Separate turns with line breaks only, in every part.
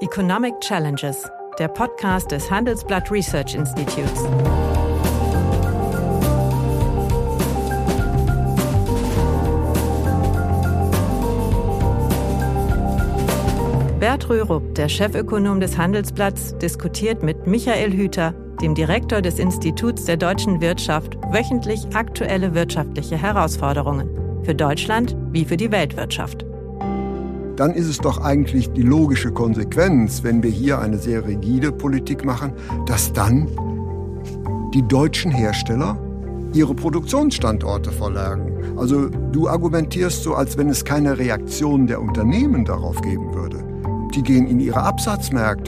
Economic Challenges, der Podcast des Handelsblatt Research Institutes. Bert Rürup, der Chefökonom des Handelsblatts, diskutiert mit Michael Hüter, dem Direktor des Instituts der deutschen Wirtschaft, wöchentlich aktuelle wirtschaftliche Herausforderungen. Für Deutschland wie für die Weltwirtschaft.
Dann ist es doch eigentlich die logische Konsequenz, wenn wir hier eine sehr rigide Politik machen, dass dann die deutschen Hersteller ihre Produktionsstandorte verlagern. Also du argumentierst so, als wenn es keine Reaktion der Unternehmen darauf geben würde. Die gehen in ihre Absatzmärkte.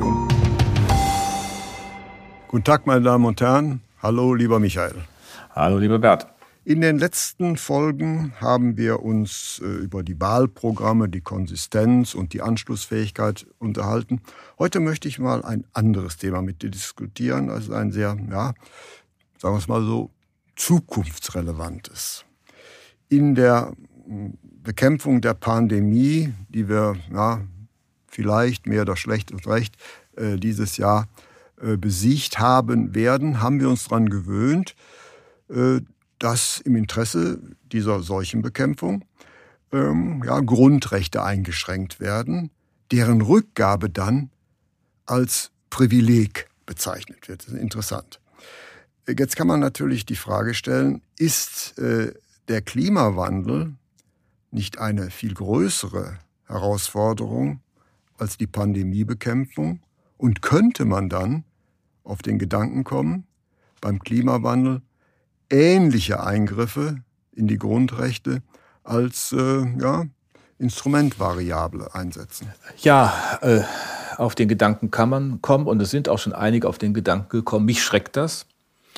Guten Tag, meine Damen und Herren. Hallo, lieber Michael.
Hallo, lieber Bert.
In den letzten Folgen haben wir uns über die Wahlprogramme, die Konsistenz und die Anschlussfähigkeit unterhalten. Heute möchte ich mal ein anderes Thema mit dir diskutieren, also ein sehr, sagen wir es mal so, zukunftsrelevantes. In der Bekämpfung der Pandemie, die wir vielleicht mehr oder schlecht und recht dieses Jahr besiegt haben werden, haben wir uns daran gewöhnt, dass im Interesse dieser Seuchenbekämpfung Grundrechte eingeschränkt werden, deren Rückgabe dann als Privileg bezeichnet wird. Das ist interessant. Jetzt kann man natürlich die Frage stellen, ist der Klimawandel nicht eine viel größere Herausforderung als die Pandemiebekämpfung? Und könnte man dann auf den Gedanken kommen, beim Klimawandel ähnliche Eingriffe in die Grundrechte als Instrumentvariable einsetzen?
Ja, auf den Gedanken kann man kommen und es sind auch schon einige auf den Gedanken gekommen. Mich schreckt das,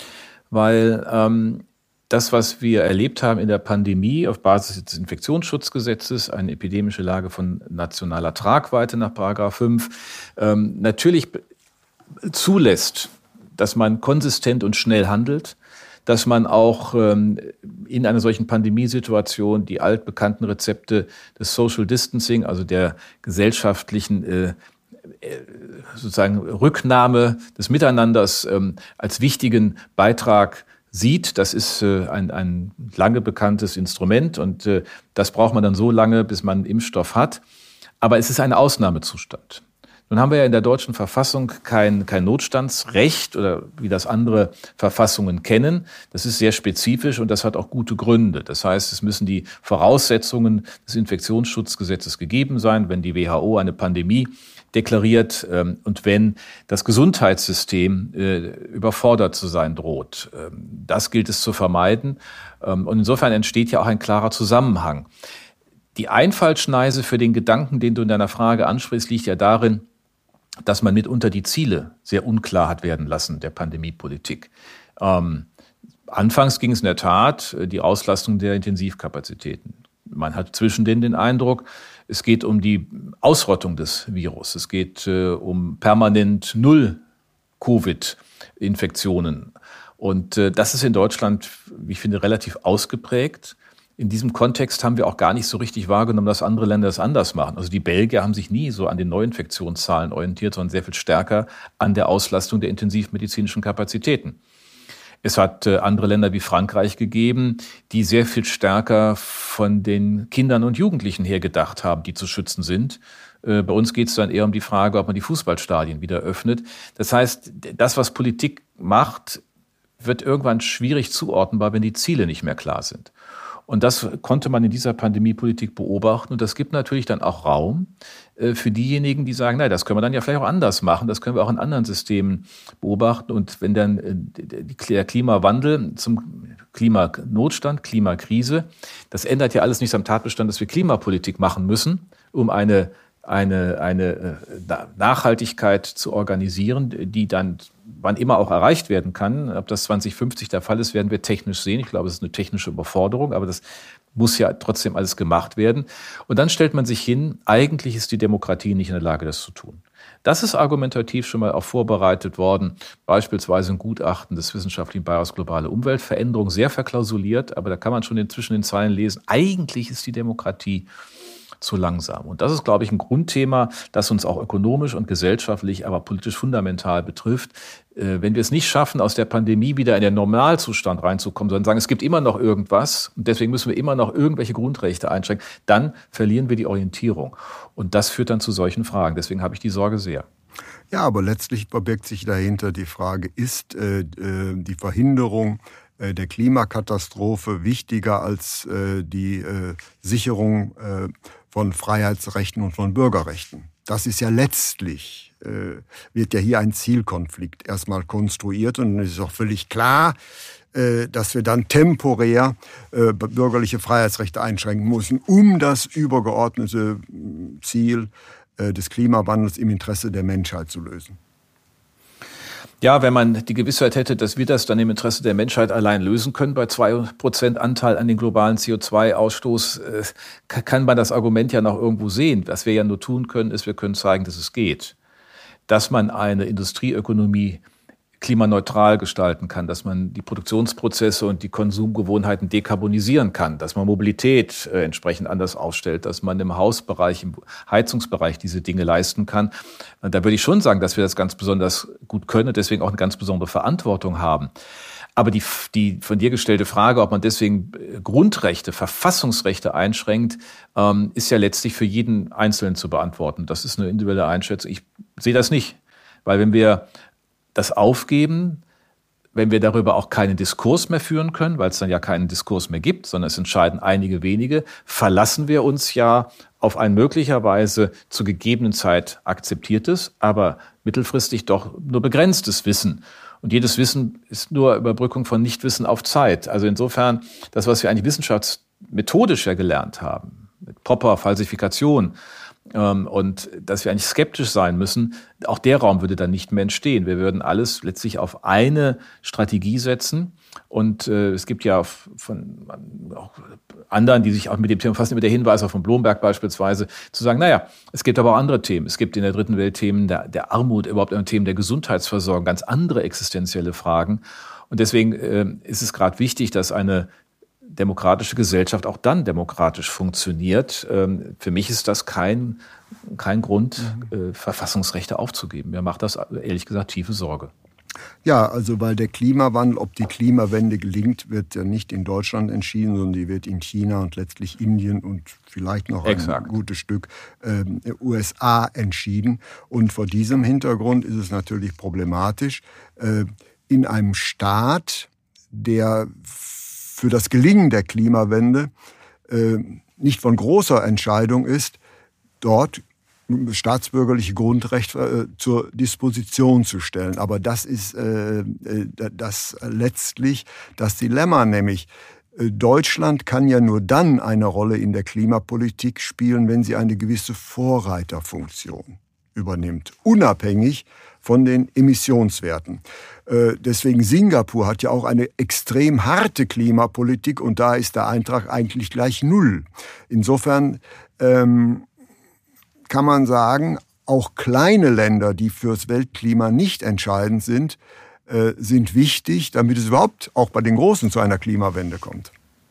weil das, was wir erlebt haben in der Pandemie auf Basis des Infektionsschutzgesetzes, eine epidemische Lage von nationaler Tragweite nach § 5, natürlich zulässt, dass man konsistent und schnell handelt, dass man auch in einer solchen Pandemiesituation die altbekannten Rezepte des Social Distancing, also der gesellschaftlichen sozusagen Rücknahme des Miteinanders als wichtigen Beitrag sieht. Das ist ein lange bekanntes Instrument und das braucht man dann so lange, bis man einen Impfstoff hat. Aber es ist ein Ausnahmezustand. Nun haben wir ja in der deutschen Verfassung kein Notstandsrecht oder wie das andere Verfassungen kennen. Das ist sehr spezifisch und das hat auch gute Gründe. Das heißt, es müssen die Voraussetzungen des Infektionsschutzgesetzes gegeben sein, wenn die WHO eine Pandemie deklariert und wenn das Gesundheitssystem überfordert zu sein droht. Das gilt es zu vermeiden. Und insofern entsteht ja auch ein klarer Zusammenhang. Die Einfallschneise für den Gedanken, den du in deiner Frage ansprichst, liegt ja darin, dass man mitunter die Ziele sehr unklar hat werden lassen der Pandemiepolitik. Anfangs ging es in der Tat die Auslastung der Intensivkapazitäten. Man hat zwischendrin den Eindruck, es geht um die Ausrottung des Virus. Es geht um permanent null Covid-Infektionen. Und das ist in Deutschland, wie ich finde, relativ ausgeprägt. In diesem Kontext haben wir auch gar nicht so richtig wahrgenommen, dass andere Länder das anders machen. Also die Belgier haben sich nie so an den Neuinfektionszahlen orientiert, sondern sehr viel stärker an der Auslastung der intensivmedizinischen Kapazitäten. Es hat andere Länder wie Frankreich gegeben, die sehr viel stärker von den Kindern und Jugendlichen her gedacht haben, die zu schützen sind. Bei uns geht es dann eher um die Frage, ob man die Fußballstadien wieder öffnet. Das heißt, das, was Politik macht, wird irgendwann schwierig zuordnenbar, wenn die Ziele nicht mehr klar sind. Und das konnte man in dieser Pandemiepolitik beobachten. Und das gibt natürlich dann auch Raum für diejenigen, die sagen, nein, das können wir dann ja vielleicht auch anders machen. Das können wir auch in anderen Systemen beobachten. Und wenn dann der Klimawandel zum Klimanotstand, Klimakrise, das ändert ja alles nichts am Tatbestand, dass wir Klimapolitik machen müssen, um eine Nachhaltigkeit zu organisieren, die dann wann immer auch erreicht werden kann. Ob das 2050 der Fall ist, werden wir technisch sehen. Ich glaube, es ist eine technische Überforderung, aber das muss ja trotzdem alles gemacht werden. Und dann stellt man sich hin, eigentlich ist die Demokratie nicht in der Lage, das zu tun. Das ist argumentativ schon mal auch vorbereitet worden, beispielsweise ein Gutachten des wissenschaftlichen Beitrags Globale Umweltveränderung, sehr verklausuliert, aber da kann man schon zwischen den Zeilen lesen, eigentlich ist die Demokratie zu langsam. Und das ist, glaube ich, ein Grundthema, das uns auch ökonomisch und gesellschaftlich, aber politisch fundamental betrifft. Wenn wir es nicht schaffen, aus der Pandemie wieder in den Normalzustand reinzukommen, sondern sagen, es gibt immer noch irgendwas und deswegen müssen wir immer noch irgendwelche Grundrechte einschränken, dann verlieren wir die Orientierung. Und das führt dann zu solchen Fragen. Deswegen habe ich die Sorge sehr.
Ja, aber letztlich verbirgt sich dahinter die Frage, ist die Verhinderung der Klimakatastrophe wichtiger als die Sicherung von Freiheitsrechten und von Bürgerrechten? Das ist ja letztlich, wird ja hier ein Zielkonflikt erstmal konstruiert und es ist auch völlig klar, dass wir dann temporär bürgerliche Freiheitsrechte einschränken müssen, um das übergeordnete Ziel des Klimawandels im Interesse der Menschheit zu lösen.
Ja, wenn man die Gewissheit hätte, dass wir das dann im Interesse der Menschheit allein lösen können, bei 2% Anteil an den globalen CO2-Ausstoß, kann man das Argument ja noch irgendwo sehen. Was wir ja nur tun können, ist, wir können zeigen, dass es geht. Dass man eine Industrieökonomie klimaneutral gestalten kann, dass man die Produktionsprozesse und die Konsumgewohnheiten dekarbonisieren kann, dass man Mobilität entsprechend anders aufstellt, dass man im Hausbereich, im Heizungsbereich diese Dinge leisten kann. Und da würde ich schon sagen, dass wir das ganz besonders gut können und deswegen auch eine ganz besondere Verantwortung haben. Aber die von dir gestellte Frage, ob man deswegen Grundrechte, Verfassungsrechte einschränkt, ist ja letztlich für jeden Einzelnen zu beantworten. Das ist eine individuelle Einschätzung. Ich sehe das nicht, weil wenn wir das aufgeben, wenn wir darüber auch keinen Diskurs mehr führen können, weil es dann ja keinen Diskurs mehr gibt, sondern es entscheiden einige wenige, verlassen wir uns ja auf ein möglicherweise zu gegebenen Zeit akzeptiertes, aber mittelfristig doch nur begrenztes Wissen. Und jedes Wissen ist nur Überbrückung von Nichtwissen auf Zeit. Also insofern, das, was wir eigentlich wissenschaftsmethodisch ja gelernt haben, mit Popper, Falsifikation, und dass wir eigentlich skeptisch sein müssen, auch der Raum würde dann nicht mehr entstehen. Wir würden alles letztlich auf eine Strategie setzen. Und es gibt ja von auch anderen, die sich auch mit dem Thema befassen, mit der Hinweis auch von Blomberg beispielsweise, zu sagen, naja, es gibt aber auch andere Themen. Es gibt in der dritten Welt Themen der Armut, überhaupt Themen der Gesundheitsversorgung, ganz andere existenzielle Fragen. Und deswegen ist es gerade wichtig, dass eine demokratische Gesellschaft auch dann demokratisch funktioniert. Für mich ist das kein Grund, Verfassungsrechte aufzugeben. Mir macht das ehrlich gesagt tiefe Sorge.
Ja, also weil der Klimawandel, ob die Klimawende gelingt, wird ja nicht in Deutschland entschieden, sondern die wird in China und letztlich Indien und vielleicht noch ein gutes Stück USA entschieden. Und vor diesem Hintergrund ist es natürlich problematisch, in einem Staat, der für das Gelingen der Klimawende nicht von großer Entscheidung ist, dort staatsbürgerliche Grundrechte zur Disposition zu stellen. Aber das ist das letztlich das Dilemma, nämlich Deutschland kann ja nur dann eine Rolle in der Klimapolitik spielen, wenn sie eine gewisse Vorreiterfunktion übernimmt, unabhängig von den Emissionswerten. Deswegen Singapur hat ja auch eine extrem harte Klimapolitik und da ist der Eintrag eigentlich gleich 0. Insofern kann man sagen, auch kleine Länder, die fürs Weltklima nicht entscheidend sind, sind wichtig, damit es überhaupt auch bei den Großen zu einer Klimawende kommt.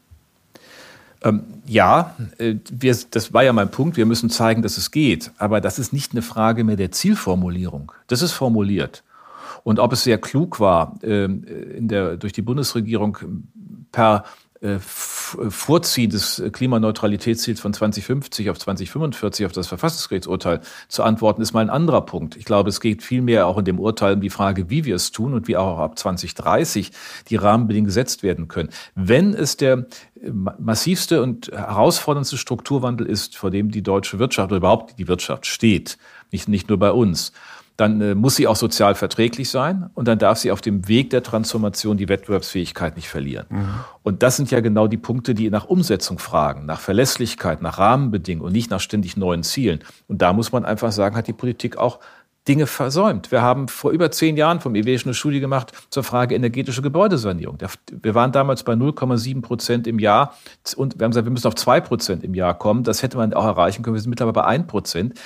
Das war ja mein Punkt. Wir müssen zeigen, dass es geht. Aber das ist nicht eine Frage mehr der Zielformulierung. Das ist formuliert. Und ob es sehr klug war, durch die Bundesregierung per Vorziehen des Klimaneutralitätsziels von 2050 auf 2045 auf das Verfassungsgerichtsurteil zu antworten, ist mal ein anderer Punkt. Ich glaube, es geht vielmehr auch in dem Urteil um die Frage, wie wir es tun und wie auch ab 2030 die Rahmenbedingungen gesetzt werden können. Wenn es der massivste und herausforderndste Strukturwandel ist, vor dem die deutsche Wirtschaft oder überhaupt die Wirtschaft steht, nicht nur bei uns, dann muss sie auch sozial verträglich sein und dann darf sie auf dem Weg der Transformation die Wettbewerbsfähigkeit nicht verlieren. Mhm. Und das sind ja genau die Punkte, die nach Umsetzung fragen, nach Verlässlichkeit, nach Rahmenbedingungen und nicht nach ständig neuen Zielen. Und da muss man einfach sagen, hat die Politik auch Dinge versäumt. Wir haben vor über 10 Jahren vom IWF eine Studie gemacht zur Frage energetische Gebäudesanierung. Wir waren damals bei 0,7% im Jahr und wir haben gesagt, wir müssen auf 2% im Jahr kommen. Das hätte man auch erreichen können. Wir sind mittlerweile bei 1%.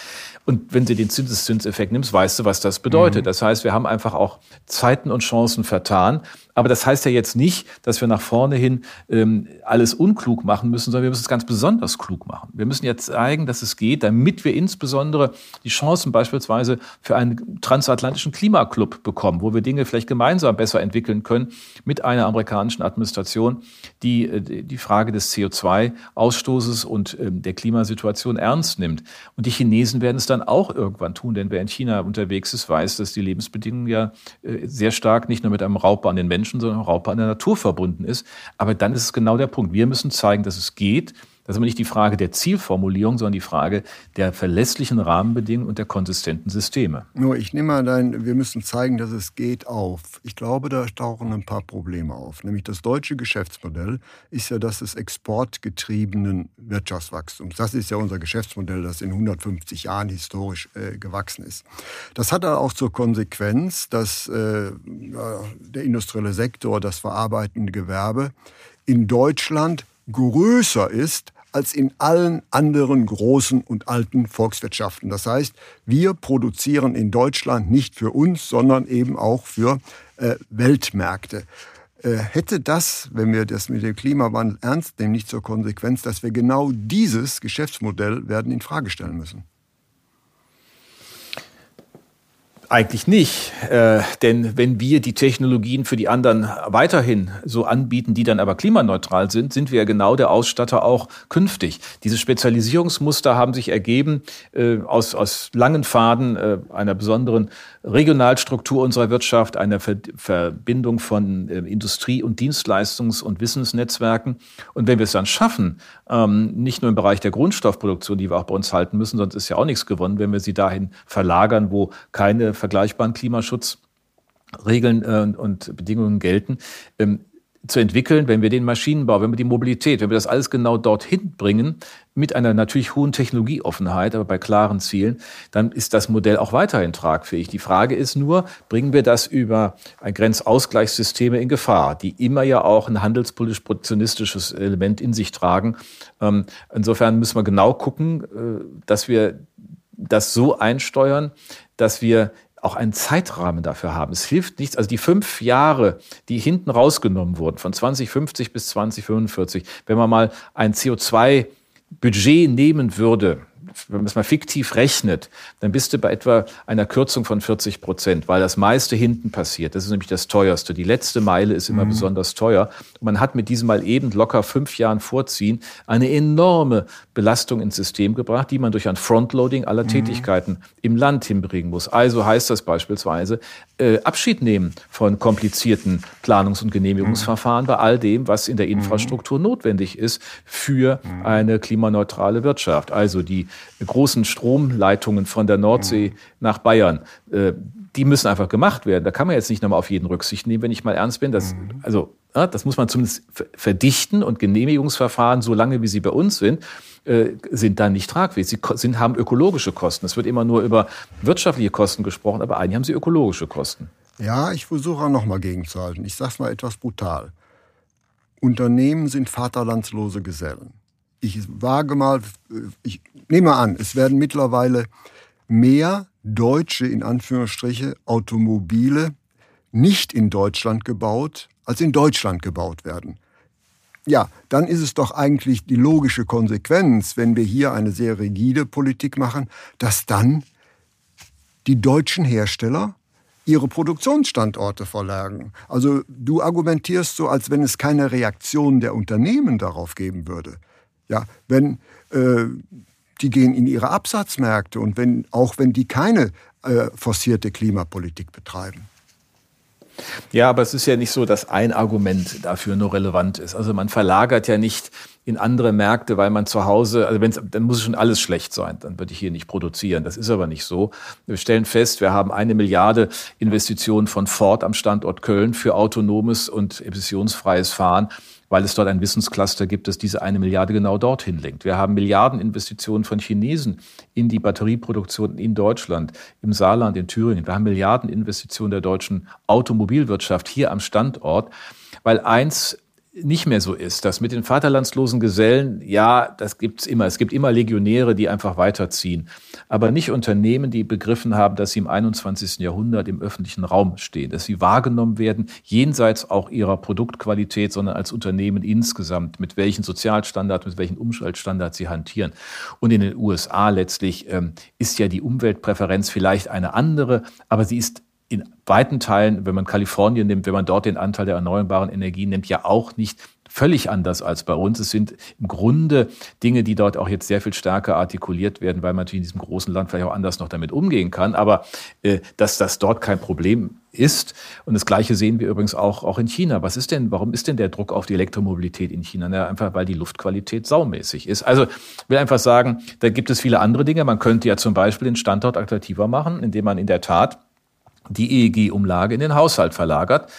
Und wenn du den Zinseszinseffekt nimmst, weißt du, was das bedeutet. Das heißt, wir haben einfach auch Zeiten und Chancen vertan. Aber das heißt ja jetzt nicht, dass wir nach vorne hin alles unklug machen müssen, sondern wir müssen es ganz besonders klug machen. Wir müssen jetzt zeigen, dass es geht, damit wir insbesondere die Chancen beispielsweise für einen transatlantischen Klimaclub bekommen, wo wir Dinge vielleicht gemeinsam besser entwickeln können mit einer amerikanischen Administration, die die Frage des CO2-Ausstoßes und der Klimasituation ernst nimmt. Und die Chinesen werden es dann auch irgendwann tun, denn wer in China unterwegs ist, weiß, dass die Lebensbedingungen ja sehr stark nicht nur mit einem Raubbau an den Menschen, sondern auch Raubbau an der Natur verbunden ist. Aber dann ist es genau der Punkt. Wir müssen zeigen, dass es geht. Das ist aber nicht die Frage der Zielformulierung, sondern die Frage der verlässlichen Rahmenbedingungen und der konsistenten Systeme.
Nur, ich nehme mal wir müssen zeigen, dass es geht auf. Ich glaube, da tauchen ein paar Probleme auf. Nämlich das deutsche Geschäftsmodell ist ja das des exportgetriebenen Wirtschaftswachstums. Das ist ja unser Geschäftsmodell, das in 150 Jahren historisch gewachsen ist. Das hat dann auch zur Konsequenz, dass der industrielle Sektor, das verarbeitende Gewerbe in Deutschland größer ist als in allen anderen großen und alten Volkswirtschaften. Das heißt, wir produzieren in Deutschland nicht für uns, sondern eben auch für Weltmärkte. Hätte das, wenn wir das mit dem Klimawandel ernst nehmen, nicht zur Konsequenz, dass wir genau dieses Geschäftsmodell werden in Frage stellen müssen?
Eigentlich nicht, denn wenn wir die Technologien für die anderen weiterhin so anbieten, die dann aber klimaneutral sind, sind wir ja genau der Ausstatter auch künftig. Diese Spezialisierungsmuster haben sich ergeben aus langen Pfaden einer besonderen Regionalstruktur unserer Wirtschaft, einer Verbindung von Industrie- und Dienstleistungs- und Wissensnetzwerken. Und wenn wir es dann schaffen, nicht nur im Bereich der Grundstoffproduktion, die wir auch bei uns halten müssen, sonst ist ja auch nichts gewonnen, wenn wir sie dahin verlagern, wo keine vergleichbaren Klimaschutzregeln und Bedingungen gelten, zu entwickeln, wenn wir den Maschinenbau, wenn wir die Mobilität, wenn wir das alles genau dorthin bringen, mit einer natürlich hohen Technologieoffenheit, aber bei klaren Zielen, dann ist das Modell auch weiterhin tragfähig. Die Frage ist nur, bringen wir das über ein Grenzausgleichssysteme in Gefahr, die immer ja auch ein handelspolitisch-protektionistisches Element in sich tragen. Insofern müssen wir genau gucken, dass wir das so einsteuern, dass wir auch einen Zeitrahmen dafür haben. Es hilft nichts, also die 5 Jahre, die hinten rausgenommen wurden, von 2050 bis 2045, wenn man mal ein CO2-Budget nehmen würde, wenn man es mal fiktiv rechnet, dann bist du bei etwa einer Kürzung von 40%, weil das meiste hinten passiert. Das ist nämlich das Teuerste. Die letzte Meile ist immer besonders teuer. Und man hat mit diesem mal eben locker 5 Jahren Vorziehen eine enorme Belastung ins System gebracht, die man durch ein Frontloading aller Tätigkeiten im Land hinbringen muss. Also heißt das beispielsweise Abschied nehmen von komplizierten Planungs- und Genehmigungsverfahren bei all dem, was in der Infrastruktur notwendig ist für eine klimaneutrale Wirtschaft. Also die großen Stromleitungen von der Nordsee nach Bayern, die müssen einfach gemacht werden. Da kann man jetzt nicht nochmal auf jeden Rücksicht nehmen, wenn ich mal ernst bin. Das muss man zumindest verdichten, und Genehmigungsverfahren, so lange wie sie bei uns sind dann nicht tragfähig. Sie haben ökologische Kosten. Es wird immer nur über wirtschaftliche Kosten gesprochen, aber eigentlich haben sie ökologische Kosten.
Ja, ich versuche auch nochmal gegenzuhalten. Ich sage es mal etwas brutal. Unternehmen sind vaterlandslose Gesellen. Ich nehme an, es werden mittlerweile mehr deutsche, in Anführungsstriche, Automobile nicht in Deutschland gebaut, als in Deutschland gebaut werden. Ja, dann ist es doch eigentlich die logische Konsequenz, wenn wir hier eine sehr rigide Politik machen, dass dann die deutschen Hersteller ihre Produktionsstandorte verlagern. Also du argumentierst so, als wenn es keine Reaktion der Unternehmen darauf geben würde. Ja, wenn die gehen in ihre Absatzmärkte und wenn die keine forcierte Klimapolitik betreiben.
Ja, aber es ist ja nicht so, dass ein Argument dafür nur relevant ist. Also man verlagert ja nicht in andere Märkte, weil man zu Hause, dann muss schon alles schlecht sein, dann würde ich hier nicht produzieren. Das ist aber nicht so. Wir stellen fest, wir haben 1 Milliarde Investitionen von Ford am Standort Köln für autonomes und emissionsfreies Fahren, weil es dort ein Wissenscluster gibt, das diese 1 Milliarde genau dorthin lenkt. Wir haben Milliardeninvestitionen von Chinesen in die Batterieproduktion in Deutschland, im Saarland, in Thüringen. Wir haben Milliardeninvestitionen der deutschen Automobilwirtschaft hier am Standort, weil eins nicht mehr so ist, dass mit den vaterlandslosen Gesellen, ja, das gibt's immer. Es gibt immer Legionäre, die einfach weiterziehen. Aber nicht Unternehmen, die begriffen haben, dass sie im 21. Jahrhundert im öffentlichen Raum stehen, dass sie wahrgenommen werden, jenseits auch ihrer Produktqualität, sondern als Unternehmen insgesamt, mit welchen Sozialstandards, mit welchen Umweltstandards sie hantieren. Und in den USA letztlich ist ja die Umweltpräferenz vielleicht eine andere, aber sie ist in weiten Teilen, wenn man Kalifornien nimmt, wenn man dort den Anteil der erneuerbaren Energien nimmt, ja auch nicht völlig anders als bei uns. Es sind im Grunde Dinge, die dort auch jetzt sehr viel stärker artikuliert werden, weil man natürlich in diesem großen Land vielleicht auch anders noch damit umgehen kann. Aber dass das dort kein Problem ist. Und das Gleiche sehen wir übrigens auch in China. Warum ist denn der Druck auf die Elektromobilität in China? Na, einfach, weil die Luftqualität saumäßig ist. Also ich will einfach sagen, da gibt es viele andere Dinge. Man könnte ja zum Beispiel den Standort attraktiver machen, indem man in der Tat die EEG-Umlage in den Haushalt verlagert.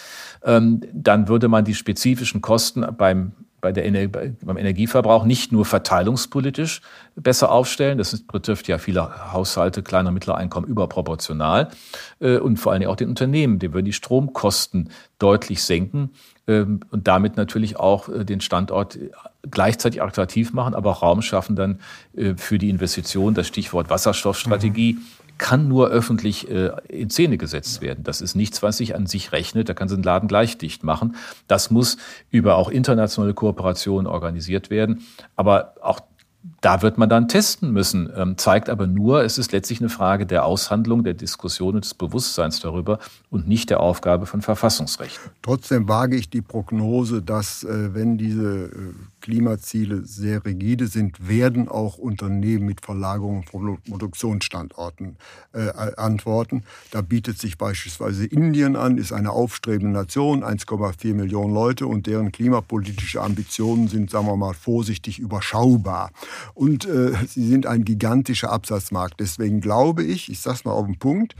Dann würde man die spezifischen Kosten beim Energieverbrauch nicht nur verteilungspolitisch besser aufstellen, das betrifft ja viele Haushalte, kleiner und mittlerer Einkommen überproportional, und vor allen Dingen auch den Unternehmen, die würden die Stromkosten deutlich senken und damit natürlich auch den Standort gleichzeitig attraktiv machen, aber auch Raum schaffen dann für die Investition, das Stichwort Wasserstoffstrategie, kann nur öffentlich in Szene gesetzt werden. Das ist nichts, was sich an sich rechnet. Da kann sie den Laden gleich dicht machen. Das muss über auch internationale Kooperationen organisiert werden. Aber auch da wird man dann testen müssen. Zeigt aber nur, es ist letztlich eine Frage der Aushandlung, der Diskussion und des Bewusstseins darüber und nicht der Aufgabe von Verfassungsrechten.
Trotzdem wage ich die Prognose, dass wenn diese Klimaziele sehr rigide sind, werden auch Unternehmen mit Verlagerung von Produktionsstandorten antworten. Da bietet sich beispielsweise Indien an, ist eine aufstrebende Nation, 1,4 Millionen Leute, und deren klimapolitische Ambitionen sind, sagen wir mal, vorsichtig überschaubar. Und sie sind ein gigantischer Absatzmarkt. Deswegen glaube ich sage es mal auf den Punkt,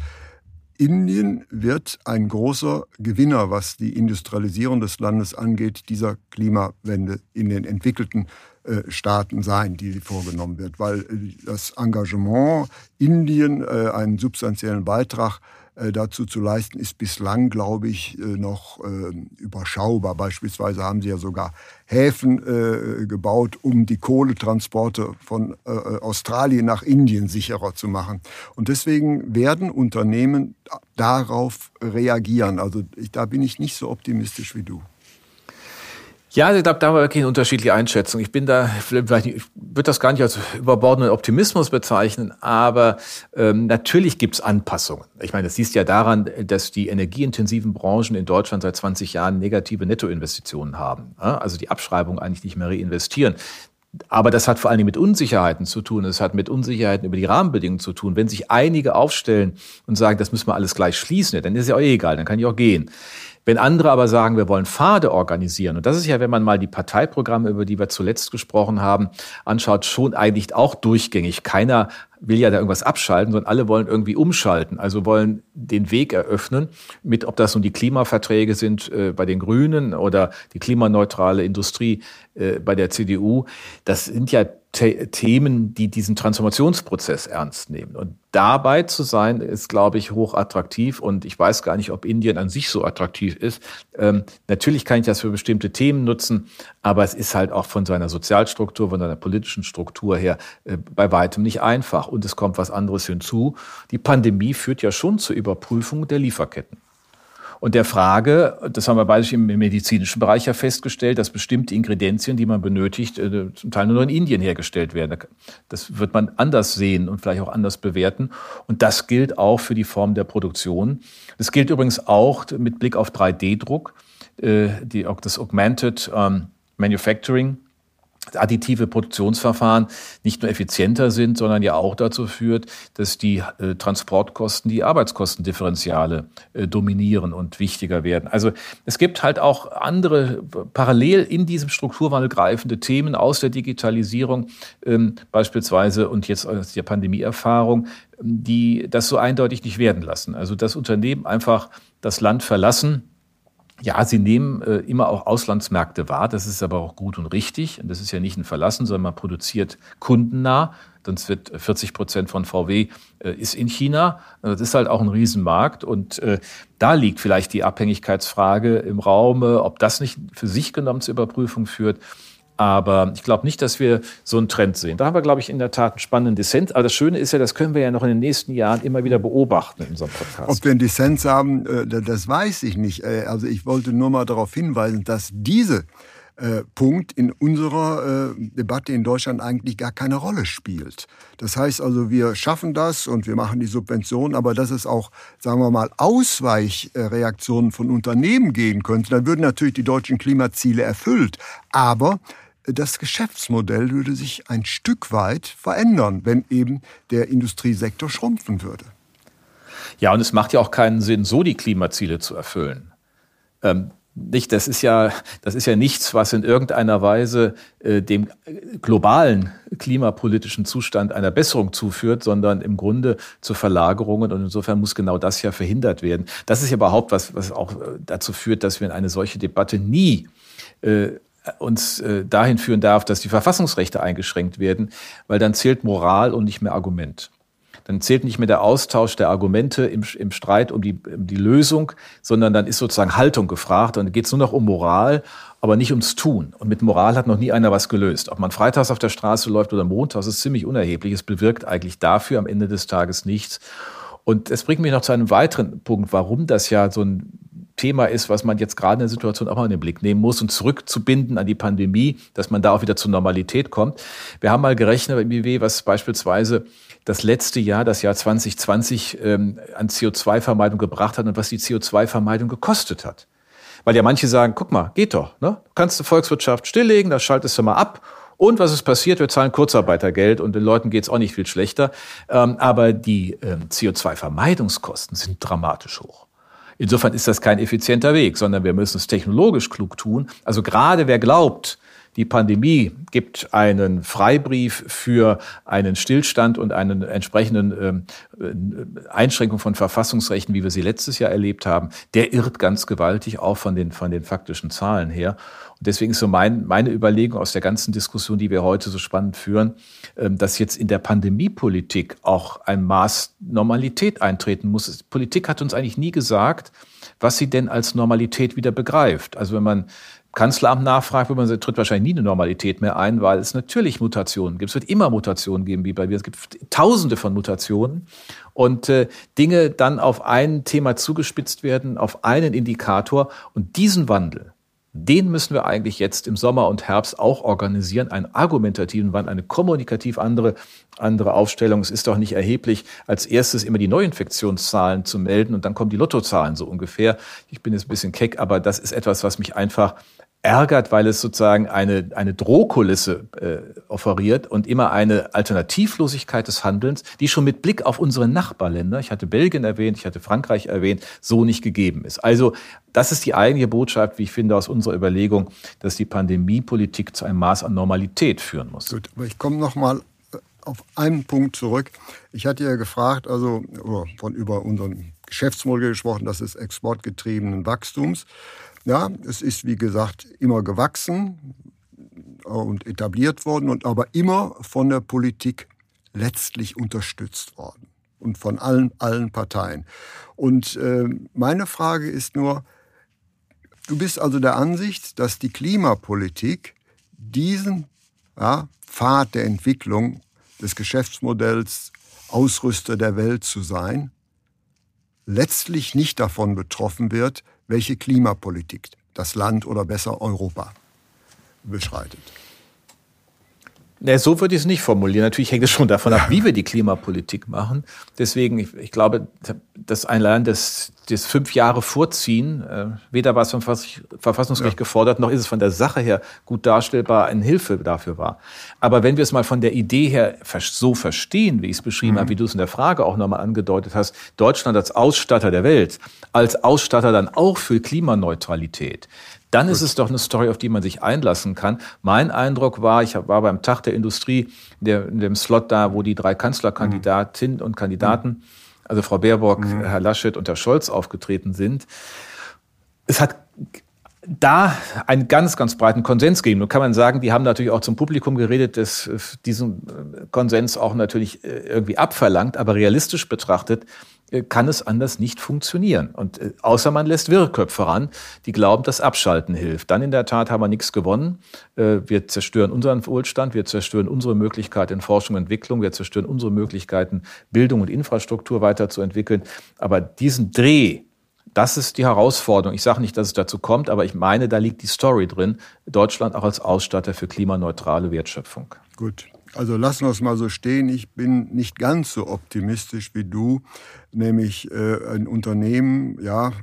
Indien wird ein großer Gewinner, was die Industrialisierung des Landes angeht, dieser Klimawende in den entwickelten Staaten sein, die vorgenommen wird. Weil das Engagement Indien einen substanziellen Beitrag dazu zu leisten, ist bislang, glaube ich, noch überschaubar. Beispielsweise haben sie ja sogar Häfen gebaut, um die Kohletransporte von Australien nach Indien sicherer zu machen. Und deswegen werden Unternehmen darauf reagieren. Also da bin ich nicht so optimistisch wie du.
Ja, ich glaube, da haben wir wirklich eine unterschiedliche Einschätzung. Ich würde das gar nicht als überbordenden Optimismus bezeichnen, aber natürlich gibt's Anpassungen. Ich meine, das siehst ja daran, dass die energieintensiven Branchen in Deutschland seit 20 Jahren negative Nettoinvestitionen haben. Also die Abschreibung eigentlich nicht mehr reinvestieren. Aber das hat vor allen Dingen mit Unsicherheiten zu tun. Es hat mit Unsicherheiten über die Rahmenbedingungen zu tun. Wenn sich einige aufstellen und sagen, das müssen wir alles gleich schließen, dann ist ja auch egal, dann kann ich auch gehen. Wenn andere aber sagen, wir wollen Pfade organisieren, und das ist ja, wenn man mal die Parteiprogramme, über die wir zuletzt gesprochen haben, anschaut, schon eigentlich auch durchgängig. Keiner will ja da irgendwas abschalten, sondern alle wollen irgendwie umschalten, also wollen den Weg eröffnen, mit, ob das nun die Klimaverträge sind bei den Grünen oder die klimaneutrale Industrie bei der CDU. Das sind ja Themen, die diesen Transformationsprozess ernst nehmen. Und dabei zu sein, ist, glaube ich, hoch attraktiv. Und ich weiß gar nicht, ob Indien an sich so attraktiv ist. Natürlich kann ich das für bestimmte Themen nutzen, aber es ist halt auch von seiner Sozialstruktur, von seiner politischen Struktur her bei weitem nicht einfach. Und es kommt was anderes hinzu. Die Pandemie führt ja schon zur Überprüfung der Lieferketten. Und der Frage, das haben wir beide im medizinischen Bereich ja festgestellt, dass bestimmte Ingredienzien, die man benötigt, zum Teil nur in Indien hergestellt werden. Das wird man anders sehen und vielleicht auch anders bewerten. Und das gilt auch für die Form der Produktion. Das gilt übrigens auch mit Blick auf 3D-Druck, das Augmented Manufacturing. Additive Produktionsverfahren nicht nur effizienter sind, sondern ja auch dazu führt, dass die Transportkosten, die Arbeitskostendifferenziale dominieren und wichtiger werden. Also es gibt halt auch andere parallel in diesem Strukturwandel greifende Themen aus der Digitalisierung beispielsweise und jetzt aus der Pandemieerfahrung, die das so eindeutig nicht werden lassen. Also dass Unternehmen einfach das Land verlassen, Ja, sie nehmen immer auch Auslandsmärkte wahr. Das ist aber auch gut und richtig. Und das ist ja nicht ein Verlassen, sondern man produziert kundennah. Sonst wird 40% von VW ist in China. Das ist halt auch ein Riesenmarkt. Und da liegt vielleicht die Abhängigkeitsfrage im Raume, ob das nicht für sich genommen zur Überprüfung führt. Aber ich glaube nicht, dass wir so einen Trend sehen. Da haben wir, glaube ich, in der Tat einen spannenden Dissens. Aber das Schöne ist ja, das können wir ja noch in den nächsten Jahren immer wieder beobachten in unserem Podcast.
Ob wir einen Dissens haben, das weiß ich nicht. Also ich wollte nur mal darauf hinweisen, dass dieser Punkt in unserer Debatte in Deutschland eigentlich gar keine Rolle spielt. Das heißt also, wir schaffen das und wir machen die Subventionen, aber dass es auch, sagen wir mal, Ausweichreaktionen von Unternehmen geben könnte, dann würden natürlich die deutschen Klimaziele erfüllt. Aber das Geschäftsmodell würde sich ein Stück weit verändern, wenn eben der Industriesektor schrumpfen würde.
Ja, und es macht ja auch keinen Sinn, so die Klimaziele zu erfüllen. Das ist ja nichts, was in irgendeiner Weise dem globalen klimapolitischen Zustand einer Besserung zuführt, sondern im Grunde zu Verlagerungen. Und insofern muss genau das ja verhindert werden. Das ist ja überhaupt was auch dazu führt, dass wir in eine solche Debatte nie uns dahin führen darf, dass die Verfassungsrechte eingeschränkt werden, weil dann zählt Moral und nicht mehr Argument. Dann zählt nicht mehr der Austausch der Argumente im Streit um die Lösung, sondern dann ist sozusagen Haltung gefragt. Und dann geht es nur noch um Moral, aber nicht ums Tun. Und mit Moral hat noch nie einer was gelöst. Ob man freitags auf der Straße läuft oder montags, ist ziemlich unerheblich. Es bewirkt eigentlich dafür am Ende des Tages nichts. Und es bringt mich noch zu einem weiteren Punkt, warum das ja so ein Thema ist, was man jetzt gerade in der Situation auch mal in den Blick nehmen muss und zurückzubinden an die Pandemie, dass man da auch wieder zur Normalität kommt. Wir haben mal gerechnet bei BW, was beispielsweise das letzte Jahr, das Jahr 2020, an CO2-Vermeidung gebracht hat und was die CO2-Vermeidung gekostet hat. Weil ja manche sagen, guck mal, geht doch, ne? Du kannst die Volkswirtschaft stilllegen, das schaltest du mal ab. Und was ist passiert? Wir zahlen Kurzarbeitergeld und den Leuten geht's auch nicht viel schlechter. Aber die CO2-Vermeidungskosten sind dramatisch hoch. Insofern ist das kein effizienter Weg, sondern wir müssen es technologisch klug tun. Also gerade wer glaubt, die Pandemie gibt einen Freibrief für einen Stillstand und einen entsprechenden Einschränkung von Verfassungsrechten, wie wir sie letztes Jahr erlebt haben, der irrt ganz gewaltig, auch von den faktischen Zahlen her. Und deswegen ist so meine Überlegung aus der ganzen Diskussion, die wir heute so spannend führen, dass jetzt in der Pandemiepolitik auch ein Maß Normalität eintreten muss. Politik hat uns eigentlich nie gesagt, was sie denn als Normalität wieder begreift. Also wenn man Kanzleramt nachfragt, wird man sagt, tritt wahrscheinlich nie eine Normalität mehr ein, weil es natürlich Mutationen gibt. Es wird immer Mutationen geben, wie bei mir. Es gibt Tausende von Mutationen und Dinge dann auf ein Thema zugespitzt werden, auf einen Indikator. Und diesen Wandel, den müssen wir eigentlich jetzt im Sommer und Herbst auch organisieren. Einen argumentativen Wandel, eine kommunikativ andere Aufstellung. Es ist doch nicht erheblich, als erstes immer die Neuinfektionszahlen zu melden und dann kommen die Lottozahlen so ungefähr. Ich bin jetzt ein bisschen keck, aber das ist etwas, was mich einfach ärgert, weil es sozusagen eine Drohkulisse offeriert und immer eine Alternativlosigkeit des Handelns, die schon mit Blick auf unsere Nachbarländer, ich hatte Belgien erwähnt, ich hatte Frankreich erwähnt, so nicht gegeben ist. Also das ist die eigentliche Botschaft, wie ich finde, aus unserer Überlegung, dass die Pandemiepolitik zu einem Maß an Normalität führen muss.
Gut, aber ich komme noch mal auf einen Punkt zurück. Ich hatte ja gefragt, also über unseren Geschäftsmodell gesprochen, das ist exportgetriebenen Wachstums. Ja, es ist, wie gesagt, immer gewachsen und etabliert worden und aber immer von der Politik letztlich unterstützt worden und von allen Parteien. Und meine Frage ist nur, du bist also der Ansicht, dass die Klimapolitik diesen Pfad der Entwicklung des Geschäftsmodells Ausrüster der Welt zu sein, letztlich nicht davon betroffen wird, welche Klimapolitik das Land oder besser Europa beschreitet.
Ne, so würde ich es nicht formulieren. Natürlich hängt es schon davon ab, wie wir die Klimapolitik machen. Deswegen, ich glaube, dass ein Land das 5 Jahre vorziehen, weder war es vom Verfassungsgericht gefordert, noch ist es von der Sache her gut darstellbar, eine Hilfe dafür war. Aber wenn wir es mal von der Idee her so verstehen, wie ich es beschrieben habe, wie du es in der Frage auch nochmal angedeutet hast, Deutschland als Ausstatter der Welt, als Ausstatter dann auch für Klimaneutralität, dann ist es doch eine Story, auf die man sich einlassen kann. Mein Eindruck war, ich war beim Tag der Industrie, in dem Slot da, wo die 3 Kanzlerkandidatinnen und Kandidaten, also Frau Baerbock, Herr Laschet und Herr Scholz aufgetreten sind. Es hat da einen ganz, ganz breiten Konsens gegeben. Nun kann man sagen, die haben natürlich auch zum Publikum geredet, das diesen Konsens auch natürlich irgendwie abverlangt, aber realistisch betrachtet kann es anders nicht funktionieren. Und außer man lässt Wirrköpfe ran, die glauben, dass Abschalten hilft. Dann in der Tat haben wir nichts gewonnen. Wir zerstören unseren Wohlstand, wir zerstören unsere Möglichkeit in Forschung und Entwicklung, wir zerstören unsere Möglichkeiten, Bildung und Infrastruktur weiterzuentwickeln. Aber diesen Dreh, das ist die Herausforderung. Ich sage nicht, dass es dazu kommt, aber ich meine, da liegt die Story drin. Deutschland auch als Ausstatter für klimaneutrale Wertschöpfung.
Gut. Also lassen wir es mal so stehen. Ich bin nicht ganz so optimistisch wie du, nämlich ein Unternehmen, ja,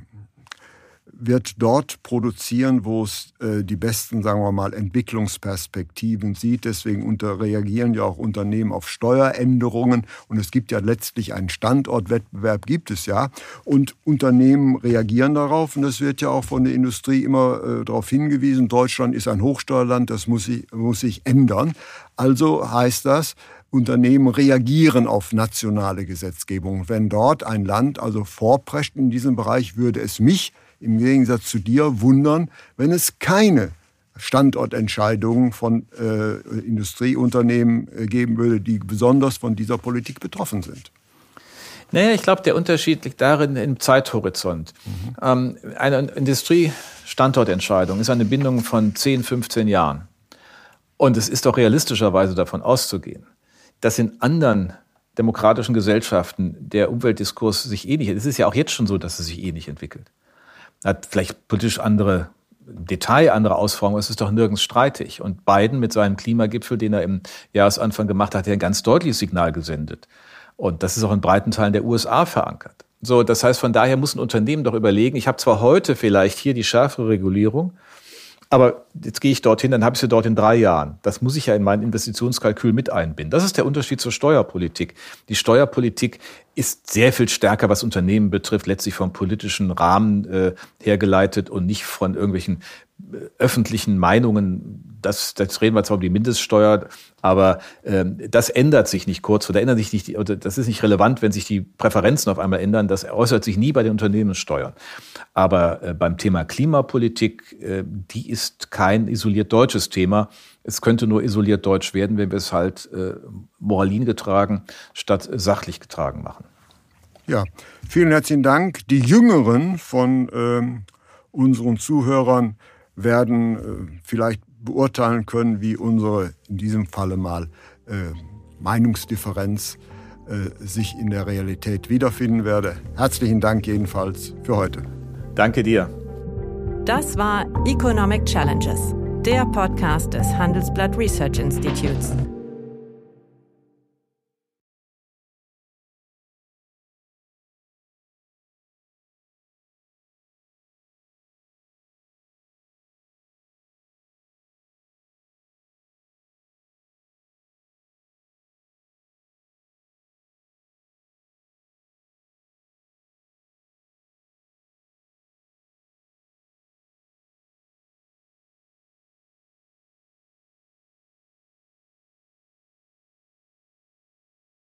wird dort produzieren, wo es die besten, sagen wir mal, Entwicklungsperspektiven sieht. Deswegen reagieren ja auch Unternehmen auf Steueränderungen. Und es gibt ja letztlich einen Standortwettbewerb, gibt es ja. Und Unternehmen reagieren darauf. Und das wird ja auch von der Industrie immer darauf hingewiesen. Deutschland ist ein Hochsteuerland, das muss sich ändern. Also heißt das, Unternehmen reagieren auf nationale Gesetzgebung. Wenn dort ein Land also vorprescht in diesem Bereich, würde es mich im Gegensatz zu dir wundern, wenn es keine Standortentscheidungen von Industrieunternehmen geben würde, die besonders von dieser Politik betroffen sind.
Naja, ich glaube, der Unterschied liegt darin im Zeithorizont. Eine Industriestandortentscheidung ist eine Bindung von 10, 15 Jahren. Und es ist doch realistischerweise davon auszugehen, dass in anderen demokratischen Gesellschaften der Umweltdiskurs sich ähnlich, es ist ja auch jetzt schon so, dass es sich ähnlich entwickelt. Hat vielleicht politisch andere Ausformungen, es ist doch nirgends streitig. Und Biden mit seinem Klimagipfel, den er im Jahresanfang gemacht hat, hat ein ganz deutliches Signal gesendet. Und das ist auch in breiten Teilen der USA verankert. So, das heißt, von daher muss ein Unternehmen doch überlegen, ich habe zwar heute vielleicht hier die schärfere Regulierung, aber jetzt gehe ich dorthin, dann habe ich sie dort in 3 Jahren. Das muss ich ja in mein Investitionskalkül mit einbinden. Das ist der Unterschied zur Steuerpolitik. Die Steuerpolitik ist sehr viel stärker, was Unternehmen betrifft, letztlich vom politischen Rahmen hergeleitet und nicht von irgendwelchen öffentlichen Meinungen. Das reden wir zwar um die Mindeststeuer, aber das ändert sich nicht kurz oder ändert sich nicht, oder das ist nicht relevant, wenn sich die Präferenzen auf einmal ändern. Das äußert sich nie bei den Unternehmenssteuern. Aber beim Thema Klimapolitik, die ist kein isoliert deutsches Thema. Es könnte nur isoliert deutsch werden, wenn wir es halt moralin getragen statt sachlich getragen machen.
Ja, vielen herzlichen Dank. Die Jüngeren von unseren Zuhörern werden vielleicht beurteilen können, wie unsere in diesem Falle mal Meinungsdifferenz sich in der Realität wiederfinden werde. Herzlichen Dank jedenfalls für heute.
Danke dir.
Das war Economic Challenges, der Podcast des Handelsblatt Research Institutes.